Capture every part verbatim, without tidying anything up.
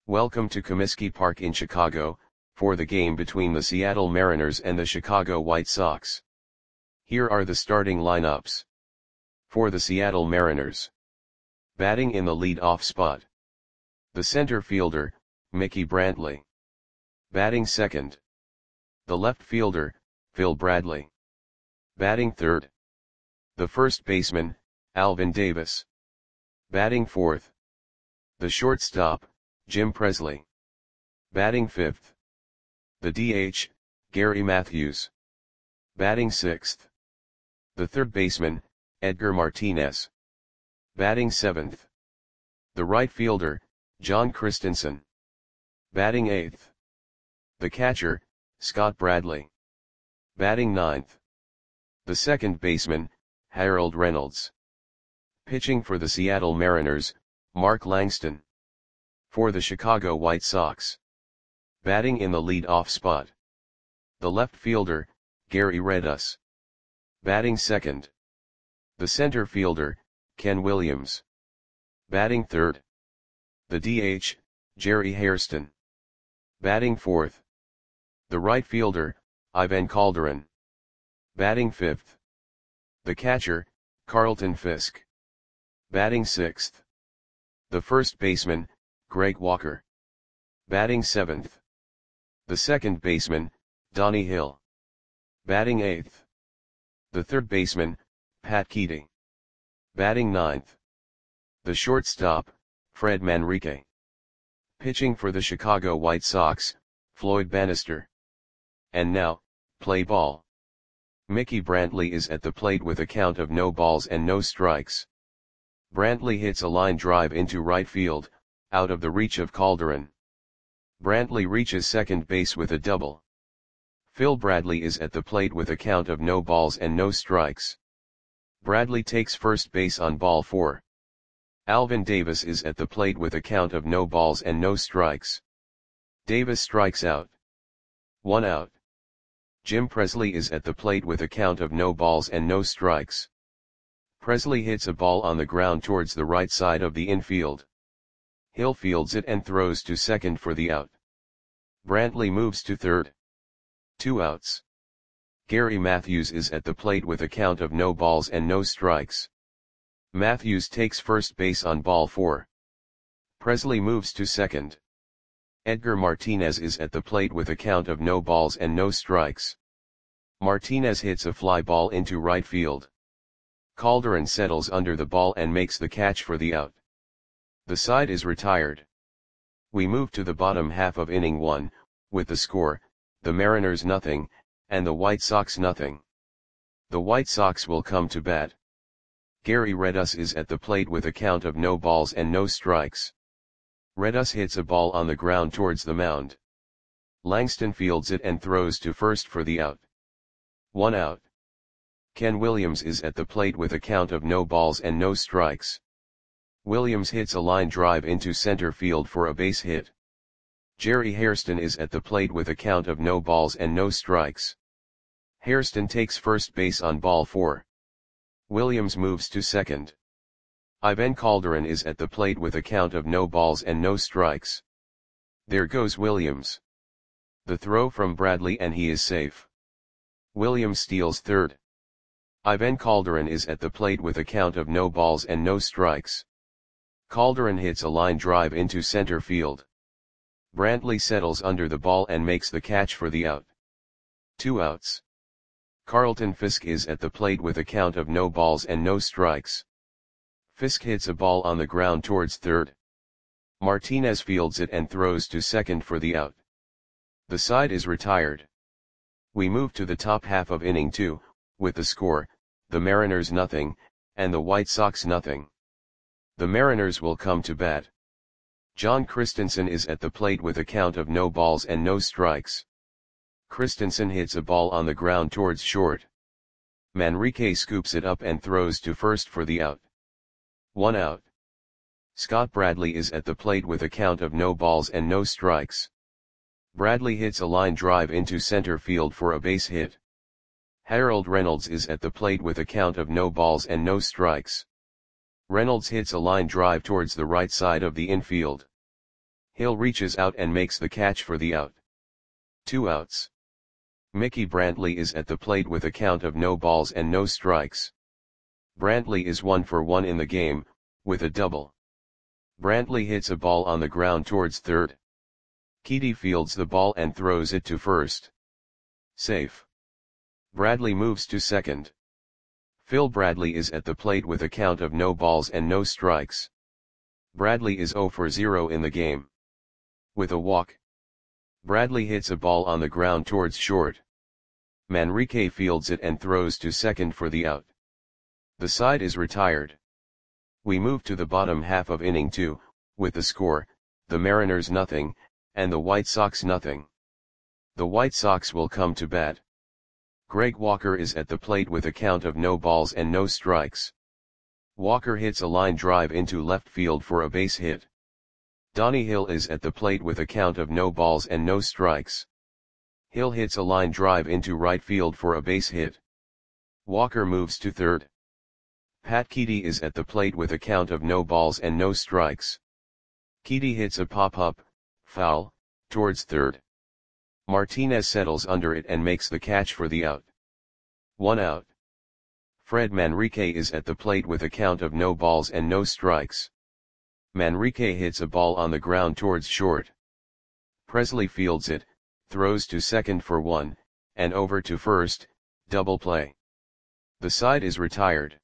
Welcome to Comiskey Park in Chicago, for the game between the Seattle Mariners and the Chicago White Sox. Here are the starting lineups. For the Seattle Mariners. Batting in the lead-off spot. The center fielder, Mickey Brantley. Batting second. The left fielder, Phil Bradley. Batting third. The first baseman, Alvin Davis. Batting fourth. The shortstop, Jim Presley. Batting fifth. The D H, Gary Matthews. Batting sixth. The third baseman, Edgar Martinez. Batting seventh. The right fielder, John Christensen. Batting eighth. The catcher, Scott Bradley. Batting ninth. The second baseman, Harold Reynolds. Pitching for the Seattle Mariners, Mark Langston. For the Chicago White Sox. Batting in the lead-off spot. The left fielder, Gary Redus. Batting second. The center fielder, Ken Williams. Batting third. The D H, Jerry Hairston. Batting fourth. The right fielder, Ivan Calderon. Batting fifth. The catcher, Carlton Fisk. Batting sixth. The first baseman, Greg Walker. Batting seventh. The second baseman, Donnie Hill. Batting eighth. The third baseman, Pat Keating. Batting ninth. The shortstop, Fred Manrique. Pitching for the Chicago White Sox, Floyd Bannister. And now, play ball. Mickey Brantley is at the plate with a count of no balls and no strikes. Brantley hits a line drive into right field, out of the reach of Calderon. Brantley reaches second base with a double. Phil Bradley is at the plate with a count of no balls and no strikes. Bradley takes first base on ball four. Alvin Davis is at the plate with a count of no balls and no strikes. Davis strikes out. One out. Jim Presley is at the plate with a count of no balls and no strikes. Presley hits a ball on the ground towards the right side of the infield. Hill fields it and throws to second for the out. Brantley moves to third. Two outs. Gary Matthews is at the plate with a count of no balls and no strikes. Matthews takes first base on ball four. Presley moves to second. Edgar Martinez is at the plate with a count of no balls and no strikes. Martinez hits a fly ball into right field. Calderon settles under the ball and makes the catch for the out. The side is retired. We move to the bottom half of inning one, with the score, the Mariners nothing, and the White Sox nothing. The White Sox will come to bat. Gary Redus is at the plate with a count of no balls and no strikes. Redus hits a ball on the ground towards the mound. Langston fields it and throws to first for the out. One out. Ken Williams is at the plate with a count of no balls and no strikes. Williams hits a line drive into center field for a base hit. Jerry Hairston is at the plate with a count of no balls and no strikes. Hairston takes first base on ball four. Williams moves to second. Ivan Calderon is at the plate with a count of no balls and no strikes. There goes Williams. The throw from Bradley and he is safe. Williams steals third. Ivan Calderon is at the plate with a count of no balls and no strikes. Calderon hits a line drive into center field. Brantley settles under the ball and makes the catch for the out. Two outs. Carlton Fisk is at the plate with a count of no balls and no strikes. Fisk hits a ball on the ground towards third. Martinez fields it and throws to second for the out. The side is retired. We move to the top half of inning two, with the score, the Mariners nothing, and the White Sox nothing. The Mariners will come to bat. John Christensen is at the plate with a count of no balls and no strikes. Christensen hits a ball on the ground towards short. Manrique scoops it up and throws to first for the out. One out. Scott Bradley is at the plate with a count of no balls and no strikes. Bradley hits a line drive into center field for a base hit. Harold Reynolds is at the plate with a count of no balls and no strikes. Reynolds hits a line drive towards the right side of the infield. Hill reaches out and makes the catch for the out. Two outs. Mickey Brantley is at the plate with a count of no balls and no strikes. Brantley is one for one in the game, with a double. Brantley hits a ball on the ground towards third. Keedy fields the ball and throws it to first. Safe. Bradley moves to second. Phil Bradley is at the plate with a count of no balls and no strikes. Bradley is zero for zero in the game. With a walk. Bradley hits a ball on the ground towards short. Manrique fields it and throws to second for the out. The side is retired. We move to the bottom half of inning two, with the score, the Mariners nothing, and the White Sox nothing. The White Sox will come to bat. Greg Walker is at the plate with a count of no balls and no strikes. Walker hits a line drive into left field for a base hit. Donnie Hill is at the plate with a count of no balls and no strikes. Hill hits a line drive into right field for a base hit. Walker moves to third. Pat Keedy is at the plate with a count of no balls and no strikes. Keedy hits a pop-up, foul, towards third. Martinez settles under it and makes the catch for the out. One out. Fred Manrique is at the plate with a count of no balls and no strikes. Manrique hits a ball on the ground towards short. Presley fields it, throws to second for one, and over to first, double play. The side is retired.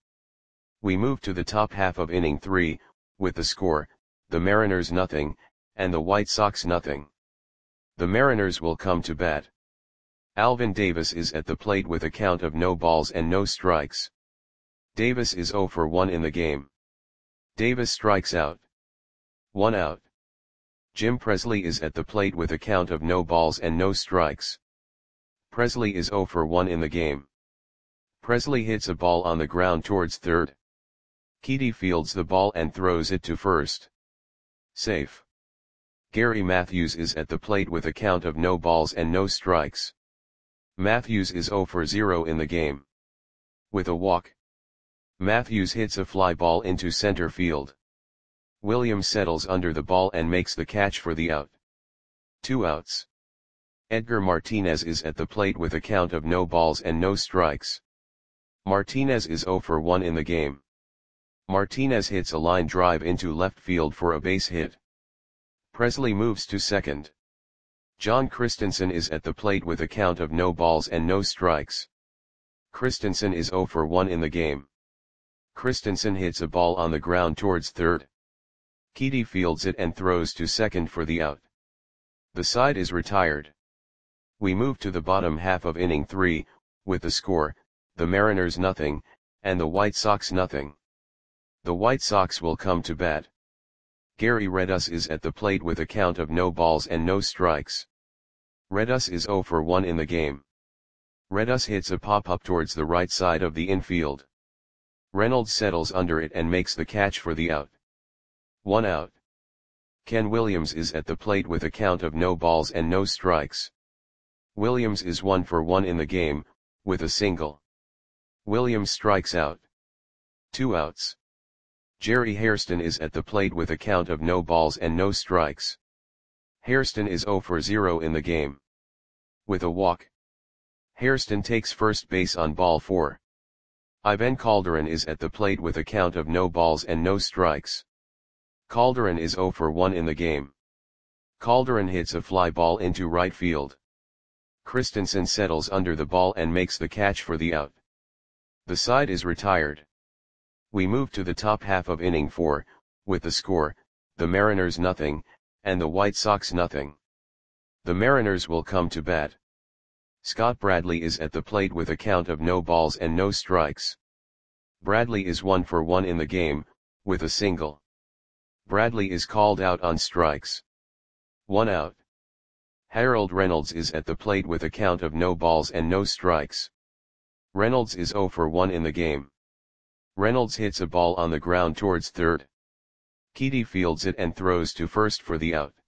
We move to the top half of inning three, with the score, the Mariners nothing, and the White Sox nothing. The Mariners will come to bat. Alvin Davis is at the plate with a count of no balls and no strikes. Davis is zero for one in the game. Davis strikes out. One out. Jim Presley is at the plate with a count of no balls and no strikes. Presley is zero for one in the game. Presley hits a ball on the ground towards third. Keedy fields the ball and throws it to first. Safe. Gary Matthews is at the plate with a count of no balls and no strikes. Matthews is zero for zero in the game. With a walk. Matthews hits a fly ball into center field. Williams settles under the ball and makes the catch for the out. Two outs. Edgar Martinez is at the plate with a count of no balls and no strikes. Martinez is zero for one in the game. Martinez hits a line drive into left field for a base hit. Presley moves to second. John Christensen is at the plate with a count of no balls and no strikes. Christensen is zero for one in the game. Christensen hits a ball on the ground towards third. Keedy fields it and throws to second for the out. The side is retired. We move to the bottom half of inning three, with the score, the Mariners nothing, and the White Sox nothing. The White Sox will come to bat. Gary Redus is at the plate with a count of no balls and no strikes. Redus is zero for one in the game. Redus hits a pop-up towards the right side of the infield. Reynolds settles under it and makes the catch for the out. One out. Ken Williams is at the plate with a count of no balls and no strikes. Williams is one for one in the game, with a single. Williams strikes out. Two outs. Jerry Hairston is at the plate with a count of no balls and no strikes. Hairston is zero for zero in the game. With a walk. Hairston takes first base on ball four. Ivan Calderon is at the plate with a count of no balls and no strikes. Calderon is zero for one in the game. Calderon hits a fly ball into right field. Christensen settles under the ball and makes the catch for the out. The side is retired. We move to the top half of inning four, with the score, the Mariners nothing, and the White Sox nothing. The Mariners will come to bat. Scott Bradley is at the plate with a count of no balls and no strikes. Bradley is one for one in the game, with a single. Bradley is called out on strikes. One out. Harold Reynolds is at the plate with a count of no balls and no strikes. Reynolds is zero for one in the game. Reynolds hits a ball on the ground towards third. Keedy fields it and throws to first for the out.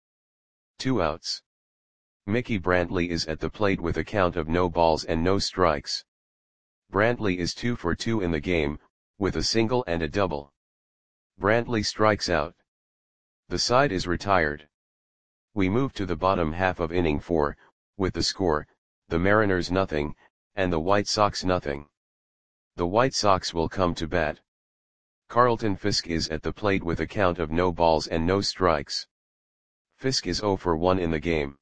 Two outs. Mickey Brantley is at the plate with a count of no balls and no strikes. Brantley is two for two in the game, with a single and a double. Brantley strikes out. The side is retired. We move to the bottom half of inning four, with the score, the Mariners nothing, and the White Sox nothing. The White Sox will come to bat. Carlton Fisk is at the plate with a count of no balls and no strikes. Fisk is oh for one in the game.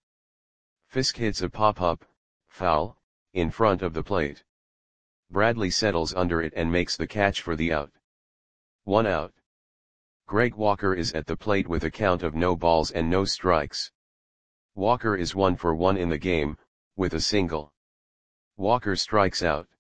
Fisk hits a pop-up, foul, in front of the plate. Bradley settles under it and makes the catch for the out. One out. Greg Walker is at the plate with a count of no balls and no strikes. Walker is one for one in the game, with a single. Walker strikes out.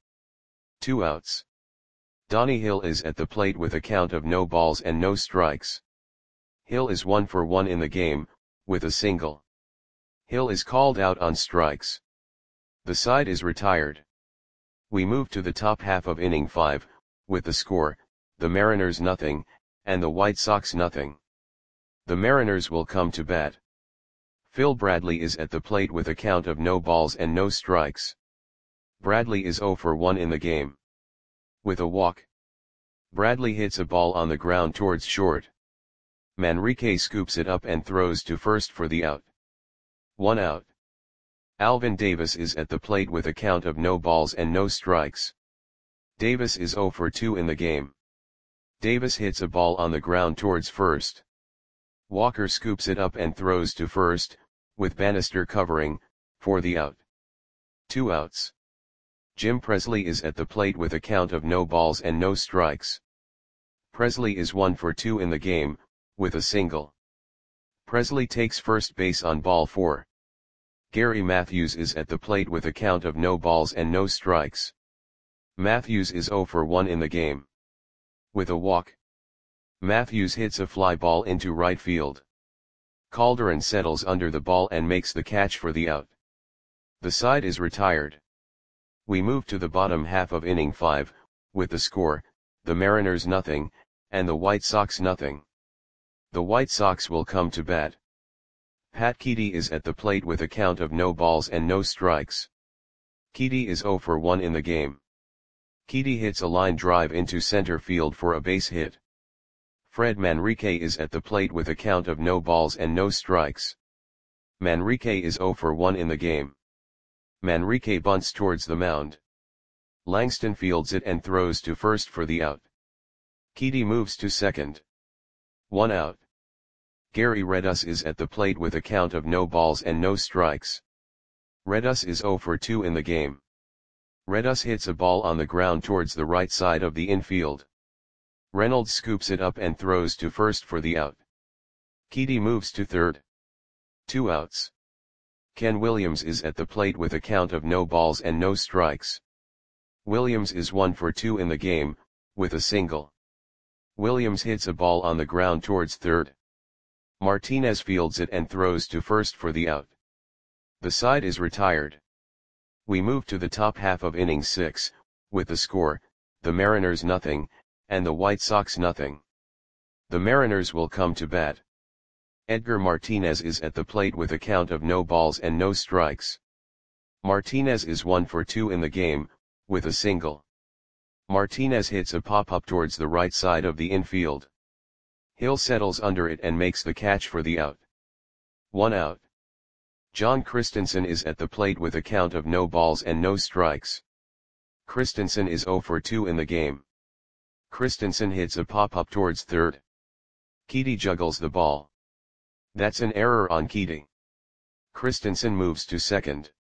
Two outs. Donnie Hill is at the plate with a count of no balls and no strikes. Hill is one for one in the game, with a single. Hill is called out on strikes. The side is retired. We move to the top half of inning five, with the score, the Mariners nothing, and the White Sox nothing. The Mariners will come to bat. Phil Bradley is at the plate with a count of no balls and no strikes. Bradley is oh for one in the game. With a walk. Bradley hits a ball on the ground towards short. Manrique scoops it up and throws to first for the out. One out. Alvin Davis is at the plate with a count of no balls and no strikes. Davis is oh for two in the game. Davis hits a ball on the ground towards first. Walker scoops it up and throws to first, with Bannister covering, for the out. Two outs. Jim Presley is at the plate with a count of no balls and no strikes. Presley is one for two in the game, with a single. Presley takes first base on ball four. Gary Matthews is at the plate with a count of no balls and no strikes. Matthews is oh for one in the game. With a walk. Matthews hits a fly ball into right field. Calderon settles under the ball and makes the catch for the out. The side is retired. We move to the bottom half of inning five, with the score, the Mariners nothing, and the White Sox nothing. The White Sox will come to bat. Pat Keedy is at the plate with a count of no balls and no strikes. Keedy is oh for one in the game. Keedy hits a line drive into center field for a base hit. Fred Manrique is at the plate with a count of no balls and no strikes. Manrique is oh for one in the game. Manrique bunts towards the mound. Langston fields it and throws to first for the out. Keedy moves to second. One out. Gary Redus is at the plate with a count of no balls and no strikes. Redus is oh for two in the game. Redus hits a ball on the ground towards the right side of the infield. Reynolds scoops it up and throws to first for the out. Keedy moves to third. Two outs. Ken Williams is at the plate with a count of no balls and no strikes. Williams is one for two in the game, with a single. Williams hits a ball on the ground towards third. Martinez fields it and throws to first for the out. The side is retired. We move to the top half of inning six, with the score, the Mariners nothing, and the White Sox nothing. The Mariners will come to bat. Edgar Martinez is at the plate with a count of no balls and no strikes. Martinez is one for two in the game, with a single. Martinez hits a pop-up towards the right side of the infield. Hill settles under it and makes the catch for the out. One out. John Christensen is at the plate with a count of no balls and no strikes. Christensen is oh for two in the game. Christensen hits a pop-up towards third. Keedy juggles the ball. That's an error on Keedy. Christensen moves to second.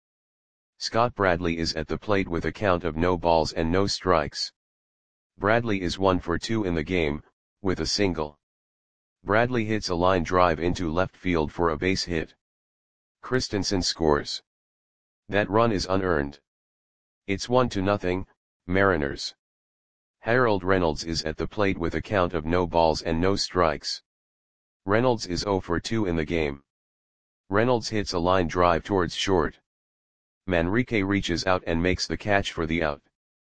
Scott Bradley is at the plate with a count of no balls and no strikes. Bradley is one for two in the game, with a single. Bradley hits a line drive into left field for a base hit. Christensen scores. That run is unearned. It's one to nothing, Mariners. Harold Reynolds is at the plate with a count of no balls and no strikes. Reynolds is oh for two in the game. Reynolds hits a line drive towards short. Manrique reaches out and makes the catch for the out.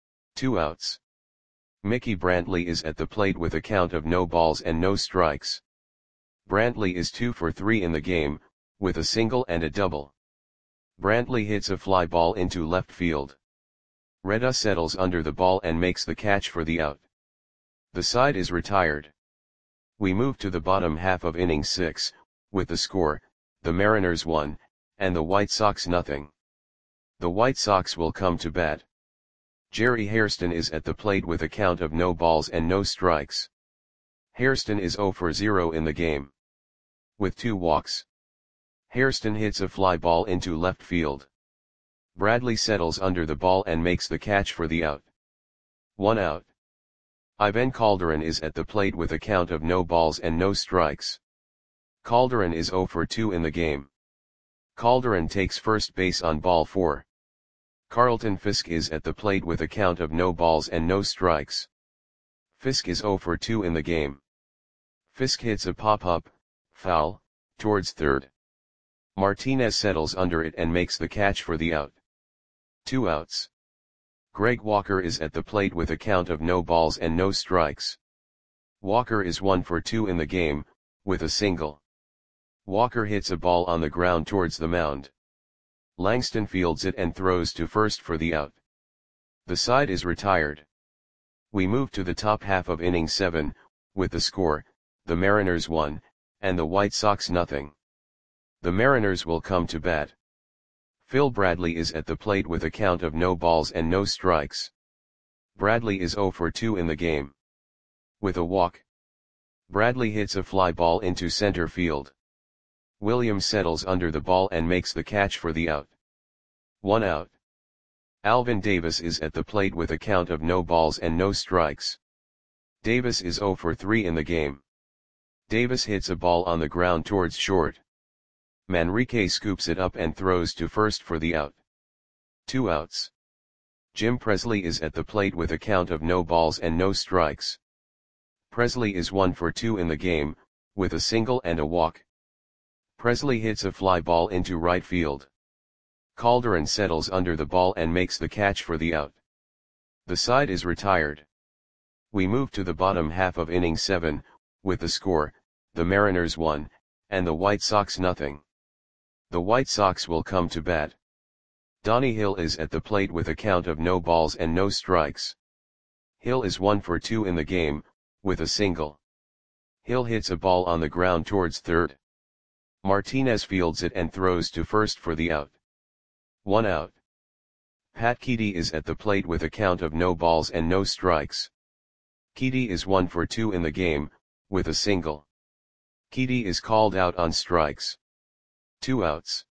Two outs. Mickey Brantley is at the plate with a count of no balls and no strikes. Brantley is two for three in the game, with a single and a double. Brantley hits a fly ball into left field. Redus settles under the ball and makes the catch for the out. The side is retired. We move to the bottom half of inning six, with the score, the Mariners one, and the White Sox nothing. The White Sox will come to bat. Jerry Hairston is at the plate with a count of no balls and no strikes. Hairston is zero for zero in the game. With two walks. Hairston hits a fly ball into left field. Bradley settles under the ball and makes the catch for the out. One out. Ivan Calderon is at the plate with a count of no balls and no strikes. Calderon is zero for two in the game. Calderon takes first base on ball four. Carlton Fisk is at the plate with a count of no balls and no strikes. Fisk is zero for two in the game. Fisk hits a pop-up, foul, towards third. Martinez settles under it and makes the catch for the out. Two outs. Greg Walker is at the plate with a count of no balls and no strikes. Walker is one for two in the game, with a single. Walker hits a ball on the ground towards the mound. Langston fields it and throws to first for the out. The side is retired. We move to the top half of inning seven, with the score, the Mariners one, and the White Sox nothing. The Mariners will come to bat. Phil Bradley is at the plate with a count of no balls and no strikes. Bradley is zero for two in the game. With a walk. Bradley hits a fly ball into center field. Williams settles under the ball and makes the catch for the out. One out. Alvin Davis is at the plate with a count of no balls and no strikes. Davis is zero for three in the game. Davis hits a ball on the ground towards short. Manrique scoops it up and throws to first for the out. Two outs. Jim Presley is at the plate with a count of no balls and no strikes. Presley is one for two in the game, with a single and a walk. Presley hits a fly ball into right field. Calderon settles under the ball and makes the catch for the out. The side is retired. We move to the bottom half of inning seven, with the score, the Mariners one, and the White Sox nothing. The White Sox will come to bat. Donnie Hill is at the plate with a count of no balls and no strikes. Hill is one for two in the game, with a single. Hill hits a ball on the ground towards third. Martinez fields it and throws to first for the out. One out. Pat Keedy is at the plate with a count of no balls and no strikes. Keedy is one for two in the game, with a single. Keedy is called out on strikes. Two outs.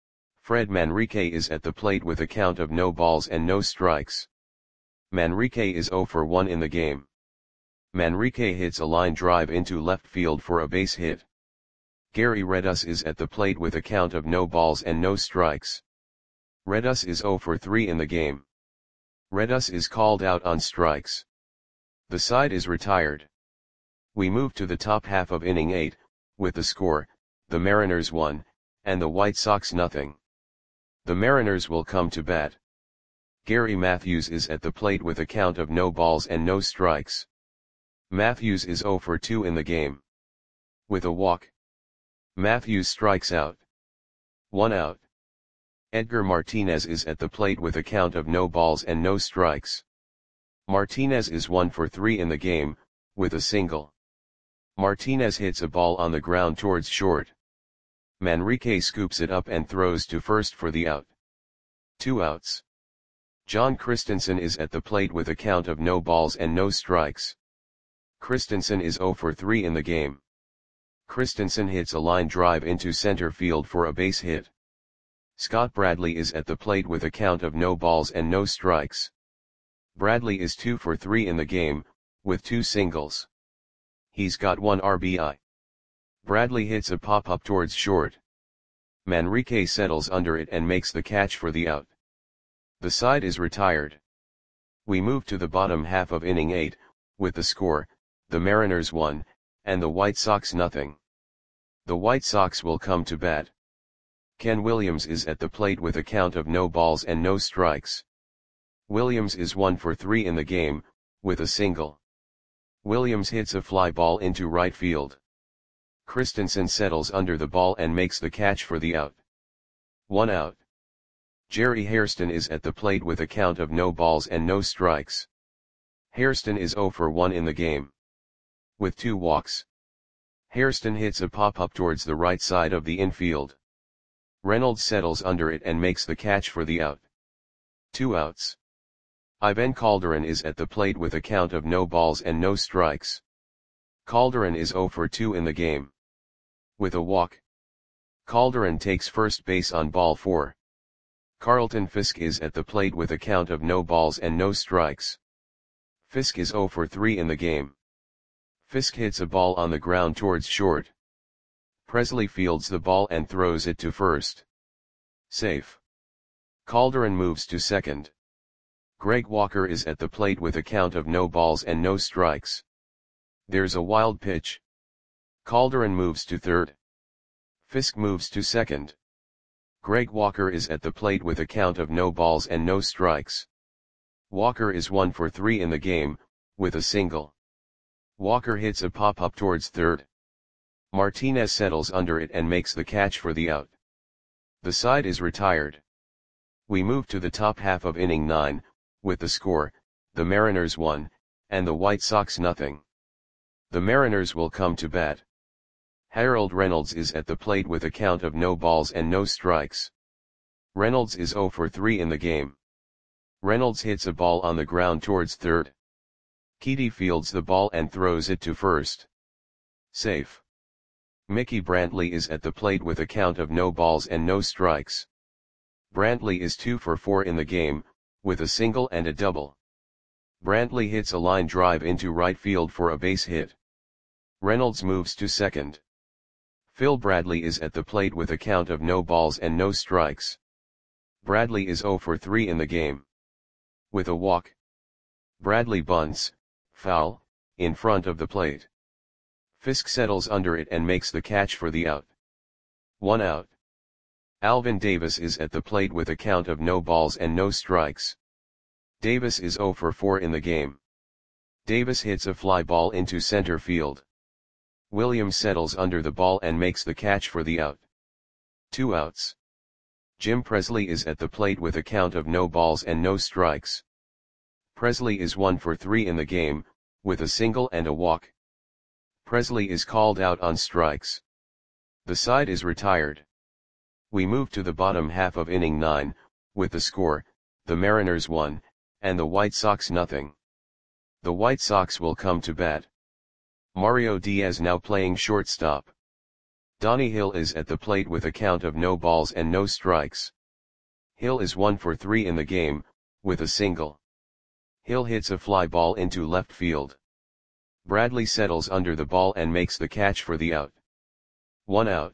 Fred Manrique is at the plate with a count of no balls and no strikes. Manrique is zero for one in the game. Manrique hits a line drive into left field for a base hit. Gary Redus is at the plate with a count of no balls and no strikes. Redus is zero for three in the game. Redus is called out on strikes. The side is retired. We move to the top half of inning eight, with the score, the Mariners one, and the White Sox nothing. The Mariners will come to bat. Gary Matthews is at the plate with a count of no balls and no strikes. Matthews is zero for two in the game. With a walk. Matthews strikes out. One out. Edgar Martinez is at the plate with a count of no balls and no strikes. Martinez is one for three in the game, with a single. Martinez hits a ball on the ground towards short. Manrique scoops it up and throws to first for the out. Two outs. John Christensen is at the plate with a count of no balls and no strikes. Christensen is zero for three in the game. Christensen hits a line drive into center field for a base hit. Scott Bradley is at the plate with a count of no balls and no strikes. Bradley is two for three in the game, with two singles. He's got one R B I. Bradley hits a pop-up towards short. Manrique settles under it and makes the catch for the out. The side is retired. We move to the bottom half of inning eight, with the score, the Mariners one, and the White Sox nothing. The White Sox will come to bat. Ken Williams is at the plate with a count of no balls and no strikes. Williams is one for three in the game, with a single. Williams hits a fly ball into right field. Christensen settles under the ball and makes the catch for the out. One out. Jerry Hairston is at the plate with a count of no balls and no strikes. Hairston is zero for one in the game. With two walks. Hairston hits a pop-up towards the right side of the infield. Reynolds settles under it and makes the catch for the out. Two outs. Ivan Calderon is at the plate with a count of no balls and no strikes. Calderon is oh for two in the game. With a walk, Calderon takes first base on ball four. Carlton Fisk is at the plate with a count of no balls and no strikes. Fisk is oh for three in the game. Fisk hits a ball on the ground towards short. Presley fields the ball and throws it to first. Safe. Calderon moves to second. Greg Walker is at the plate with a count of no balls and no strikes. There's a wild pitch. Calderon moves to third. Fisk moves to second. Greg Walker is at the plate with a count of no balls and no strikes. Walker is one for three in the game, with a single. Walker hits a pop-up towards third. Martinez settles under it and makes the catch for the out. The side is retired. We move to the top half of inning nine, with the score, the Mariners one, and the White Sox nothing. The Mariners will come to bat. Harold Reynolds is at the plate with a count of no balls and no strikes. Reynolds is oh for three in the game. Reynolds hits a ball on the ground towards third. Keedy fields the ball and throws it to first. Safe. Mickey Brantley is at the plate with a count of no balls and no strikes. Brantley is two for four in the game, with a single and a double. Brantley hits a line drive into right field for a base hit. Reynolds moves to second. Phil Bradley is at the plate with a count of no balls and no strikes. Bradley is oh for three in the game. With a walk, Bradley bunts, foul, in front of the plate. Fisk settles under it and makes the catch for the out. One out. Alvin Davis is at the plate with a count of no balls and no strikes. Davis is oh for four in the game. Davis hits a fly ball into center field. Williams settles under the ball and makes the catch for the out. Two outs. Jim Presley is at the plate with a count of no balls and no strikes. Presley is one for three in the game, with a single and a walk. Presley is called out on strikes. The side is retired. We move to the bottom half of inning nine, with the score, the Mariners one, and the White Sox nothing. The White Sox will come to bat. Mario Diaz now playing shortstop. Donnie Hill is at the plate with a count of no balls and no strikes. Hill is one for three in the game, with a single. Hill hits a fly ball into left field. Bradley settles under the ball and makes the catch for the out. One out.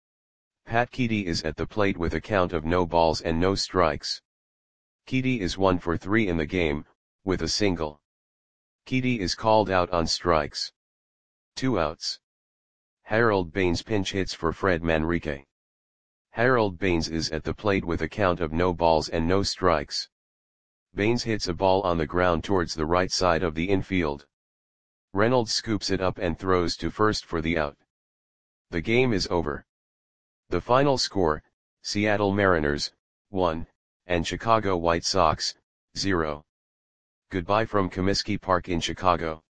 Pat Keedy is at the plate with a count of no balls and no strikes. Keedy is one for three in the game, with a single. Keedy is called out on strikes. Two outs. Harold Baines pinch hits for Fred Manrique. Harold Baines is at the plate with a count of no balls and no strikes. Baines hits a ball on the ground towards the right side of the infield. Reynolds scoops it up and throws to first for the out. The game is over. The final score, Seattle Mariners, one, and Chicago White Sox, zero. Goodbye from Comiskey Park in Chicago.